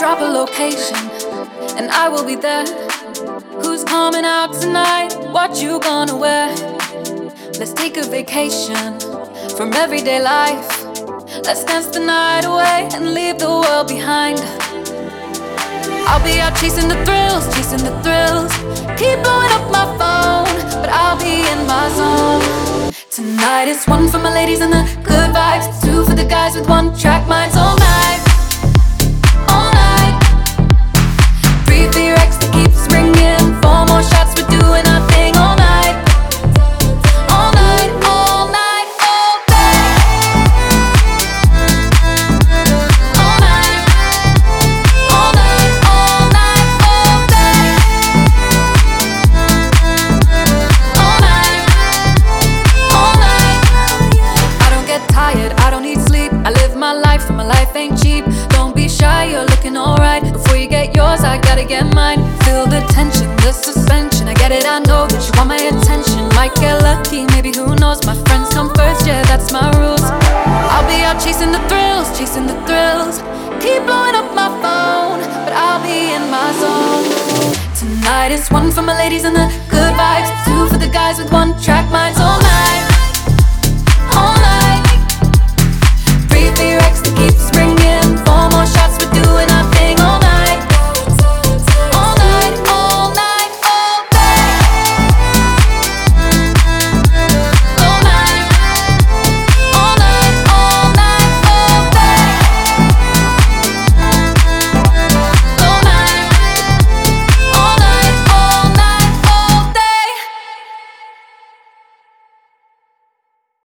drop a location, and I will be there. Who's coming out tonight? What you gonna wear? Let's take a vacation from everyday life. Let's dance the night away and leave the world behind. I'll be out chasing the thrills, chasing the thrills. Keep blowing up my phone, but I'll be in my zone. Tonight is one for my ladies and the good vibes, two for the guys with one track minds. All night, all night. Three for your ex that keeps ringing. Four more shots, we're doing our thing all night. All night, all night, all day. All night, all night, all night, all day. All night, all night. I don't get tired, I don't need sleep. I live my life and my life ain't cheap. Don't be shy, you're looking alright. Before you get yours, I gotta get mine. Feel the tension, the suspension. I get it, I know that you want my attention. Might get lucky, maybe who knows. My friends come first, yeah, that's my rules. I'll be out chasing the thrills, chasing the thrills. Keep blowing up my phone, but I'll be in my zone. Tonight is one for my ladies and the good vibes, two for the guys with one track minds.